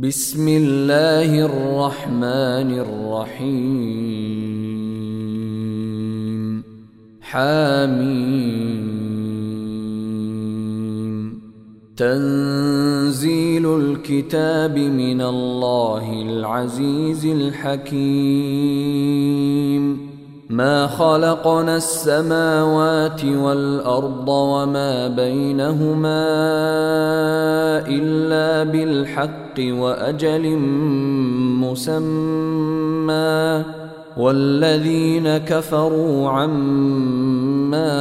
بسم الله الرحمن الرحيم حميم تنزيل الكتاب من الله العزيز الحكيم ما خلقنا السماوات والأرض وما بينهما إلا بالحق وأجل مسمى والذين كفروا عما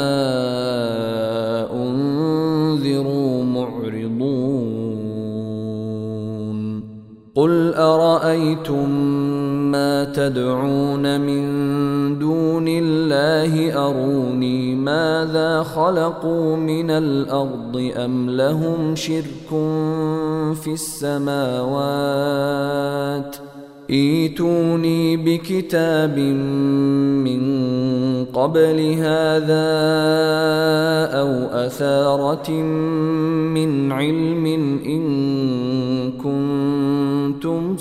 أنذروا معرضون قل أرأيتم ما تدعون من دون الله أروني ماذا خلقوا من الأرض أم لهم شرك في السماوات ائتوني بكتاب من قبل هذا أو أثارة من علم إن كنتم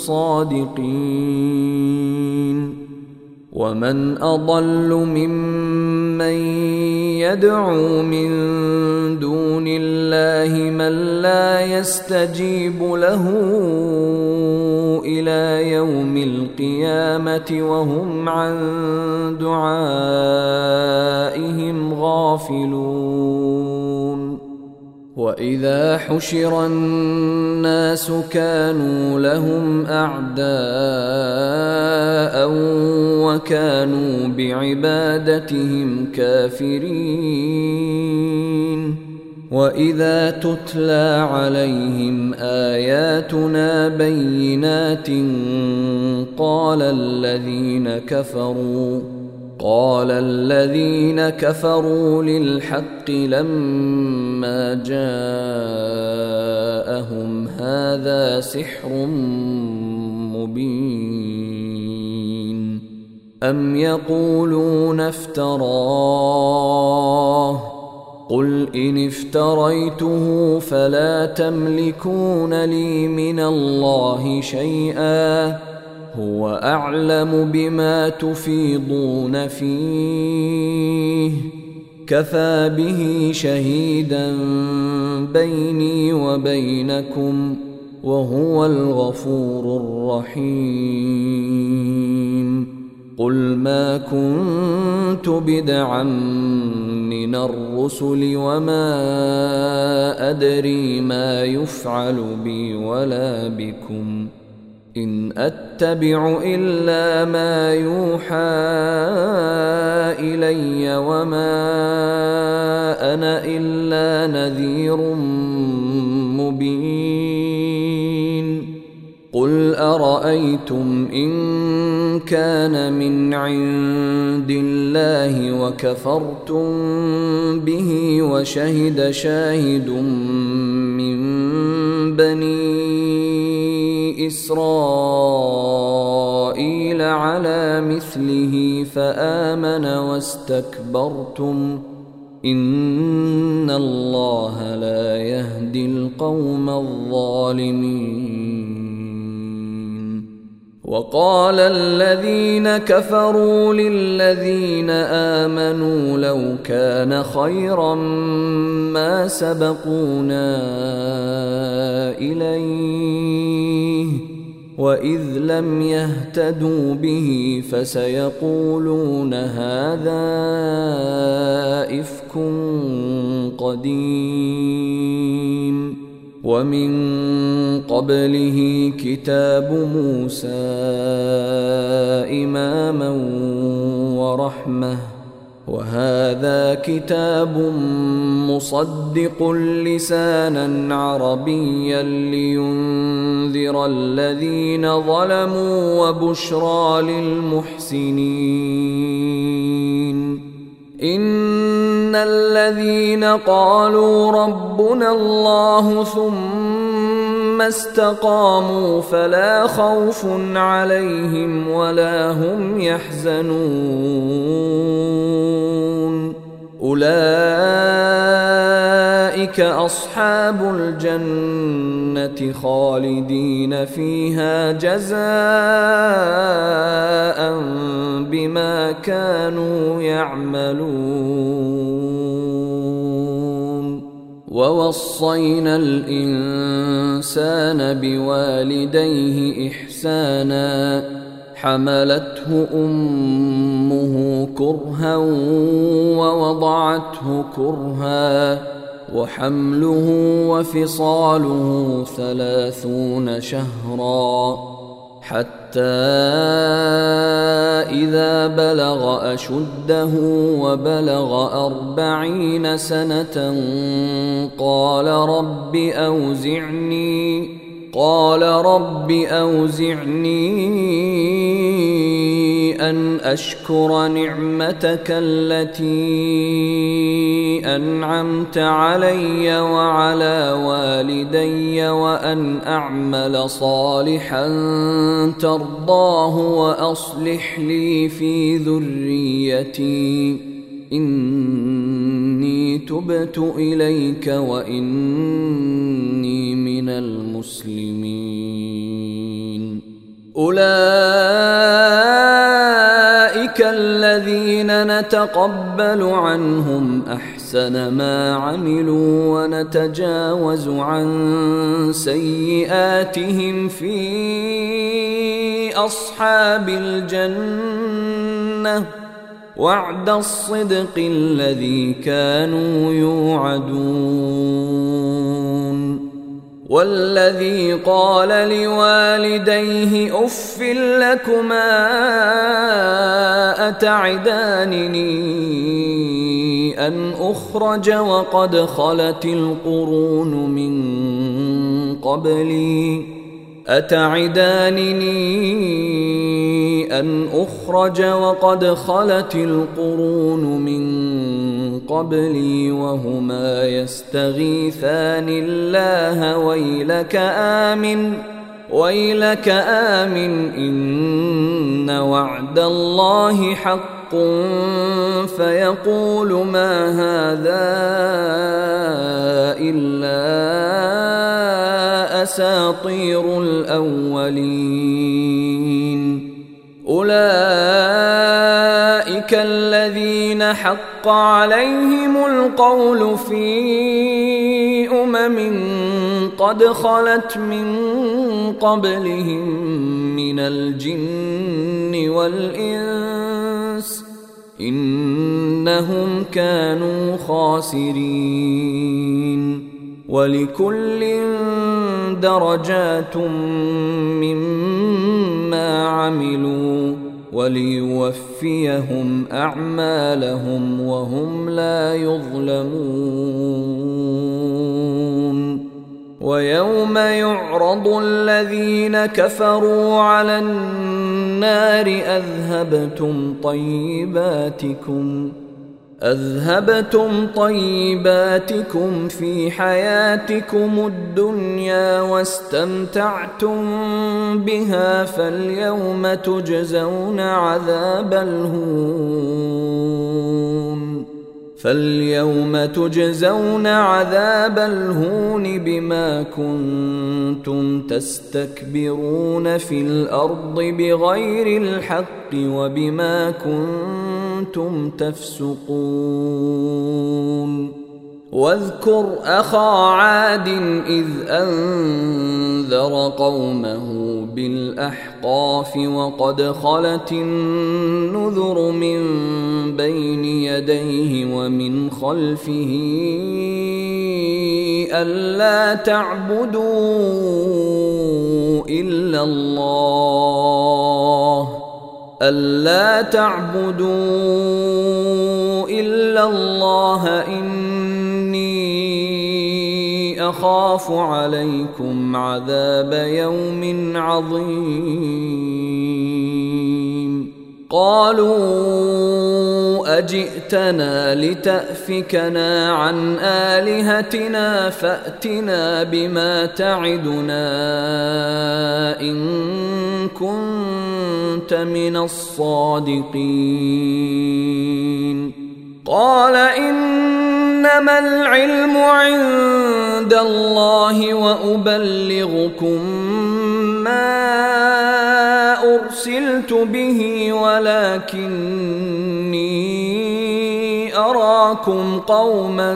صادقين ومن أضل ممن يدعو من دون الله من لا يستجيب له إلى يوم القيامة وهم عن دعائهم غافلون وإذا حشر الناس كانوا لهم أعداء وكانوا بعبادتهم كافرين وإذا تتلى عليهم آياتنا بينات قال الذين كفروا للحق لما جاءهم هذا سحر مبين أم يقولون افتراه قل إن افتريته فلا تملكون لي من الله شيئا هو أعلم بما تفيضون فيه كفى به شهيدا بيني وبينكم وهو الغفور الرحيم قل ما كنت بدعا من الرسل وما أدري ما يفعل بي ولا بكم إن أتبع إلا ما يوحى إلي وما أنا إلا نذير مبين قل أرأيتم إن كان من عند الله وكفرتم به وشهد شاهد من بني إسرائيل على مثله فآمن واستكبرتم إن الله لا يهدي القوم الظالمين وقال الذين كفروا للذين آمنوا لو كان خيرا ما سبقونا إليه وإذ لم يهتدوا به فسيقولون هذا إفك قديم ومن قبله كتاب موسى إماما ورحمة وهذا كتاب مصدق لسانا عربيا لينذر الذين ظلموا وبشرى للمحسنين إن الذين قالوا ربنا الله ثم استقاموا فلا خوف عليهم ولا هم يحزنون أولئك أصحاب الجنة خالدين فيها جزاء بما كانوا يعملون. ووصينا الإنسان بوالديه إحسانا حملته أمه كرها ووضعته كرها وحمله وفصاله 30 شهرا حتى إذا بلغ أشده وبلغ 40 سنة قال رب أوزعني أن أشكر نعمتك التي أنعمت علي وعلى والدي وأن أعمل صالحا ترضاه وأصلح لي في ذريتي إني تبت إليك وإني من المسلمين. أولئك الذين نتقبل عنهم أحسن ما عملوا ونتجاوز عن سيئاتهم في أصحاب الجنة وعد الصدق الذي كانوا يوعدون. والذي قال لوالديه أف لكما أتعدانني أن أخرج وقد خلت القرون من قبلي وهما يستغيثان الله ويلك آمن إن وعد الله حق فيقول ما هذا إلا أساطير الأولين. أولئك الذين حق عليهم القول في قد خلت من قبلهم من الجن والإنس إنهم كانوا خاسرين. ولكل درجات مما عملوا وليوفيهم أعمالهم وهم لا يظلمون. ويوم يعرض الذين كفروا على النار أذهبتم طيباتكم في حياتكم الدنيا واستمتعتم بها فاليوم تجزون عذاب الهون بما كنتم تستكبرون في الأرض بغير الحق وبما كنتم تفسقون. واذكر أخا عاد إذ أنذر قومه بالأحقاف وقد خلت النذر من بين يديه ومن خلفه ألا تعبدوا إلا الله إني أخاف عليكم عذاب يوم عظيم. قالوا أجئتنا لتأفكنا عن آلهتنا فأتنا بما تعدنا إن كنت من الصادقين. قال إنما العلم عند الله وأبلغكم ما أرسلت به ولكني أراكم قوما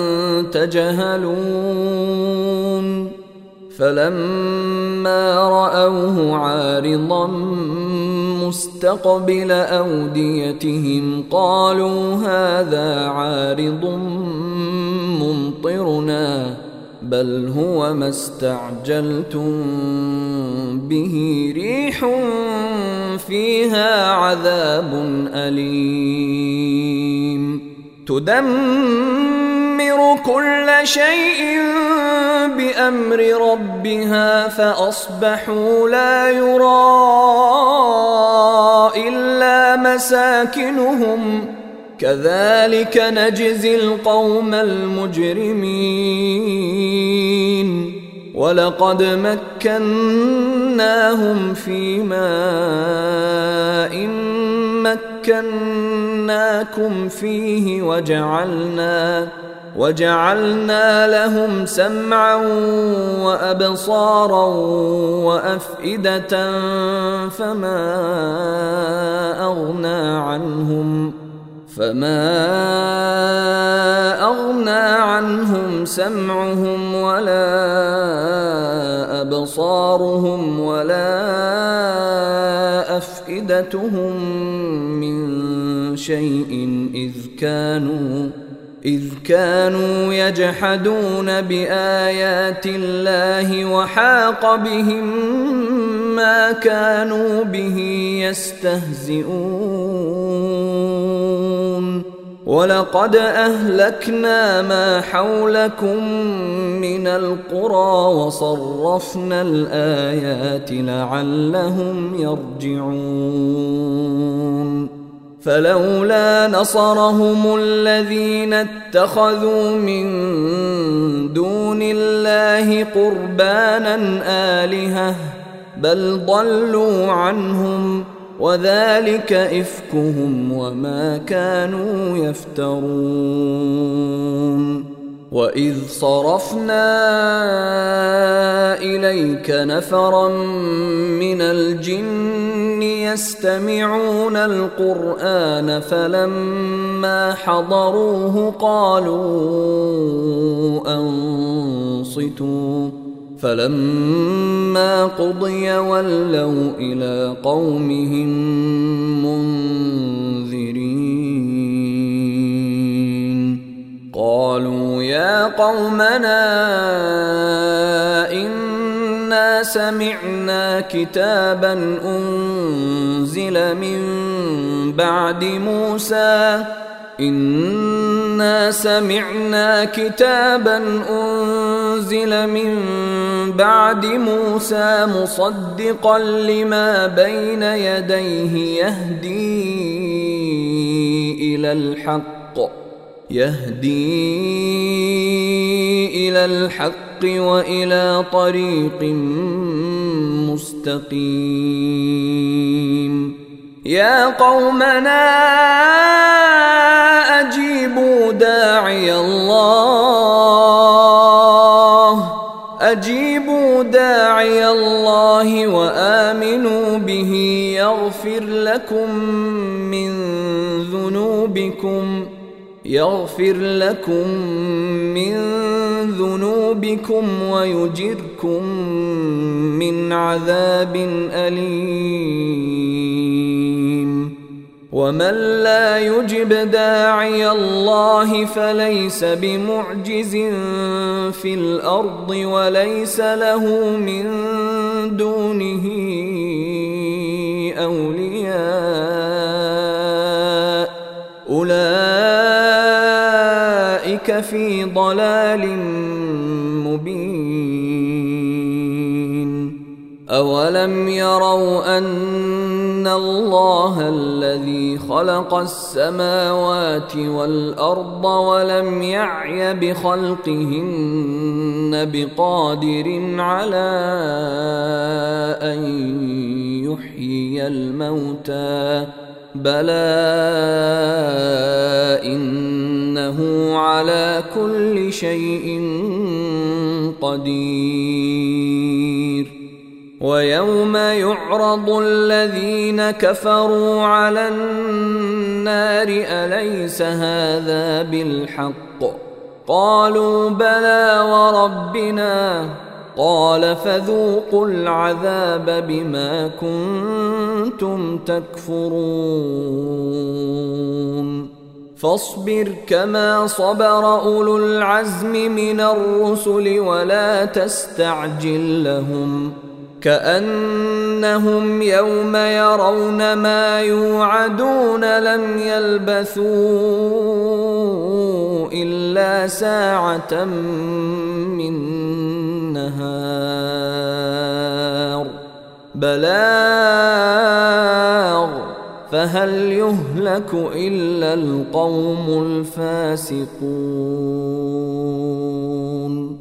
تجهلون فلما رأوه عارضا مستقبل أوديتهم قالوا هذا عارض ممطرنا بل هو ما استعجلتم به ريح فيها عذاب أليم تدمر كل شيء بأمر ربها فأصبحوا لا يرى إلا مساكنهم كذلك نجزي القوم المجرمين ولقد مكناهم في ماء مكناكم فيه وجعلنا لهم سمعا وأبصارا وأفئدة فما أغنى عنهم سمعهم ولا أبصارهم ولا أفئدتهم من شيء إذ كانوا يجحدون بآيات الله وحاق بهم ما كانوا به يستهزئون ولقد أهلكنا ما حولكم من القرى وصرفنا الآيات لعلهم يرجعون فلولا نصرهم الذين اتخذوا من دون الله قربانا آلهة بل ضلوا عنهم وذلك إفكهم وما كانوا يفترون وإذ صرفنا إليك نفرا من الجن يستمعون القرآن فلما حضروه قالوا أنصتوا فلما قضي ولوا إلى قومهم منذرين قالوا يا قومنا إنا سمعنا كتابا أنزل من بعد موسى مصدقا لما بين يديه يهدي إلى الحق وإلى طريق مستقيم يا قومنا أجيبوا داعي الله وآمنوا به يغفر لكم من ذنوبكم ويجركم من عذاب أليم ومن لا يجب داعي الله فليس بمعجز في الأرض وليس له من دونه أولياء أولئك في ضلال مبين أولم يروا أن الله الذي خلق السماوات والأرض ولم يعي بخلقهن بقادر على أن يحيي الموتى بلى إن على كل شيء قدير. ويوم يعرض الذين كفروا على النار أليس هذا بالحق؟ قالوا بلى وربنا. قال فذوقوا العذاب بما كنتم تكفرون. فاصبر كما صبر أولو العزم من الرسل ولا تستعجل لهم، كأنهم يوم يرون ما يوعدون لم يلبثوا إلا ساعة من نهار بلاغ فهل يهلك إلا القوم الفاسقون.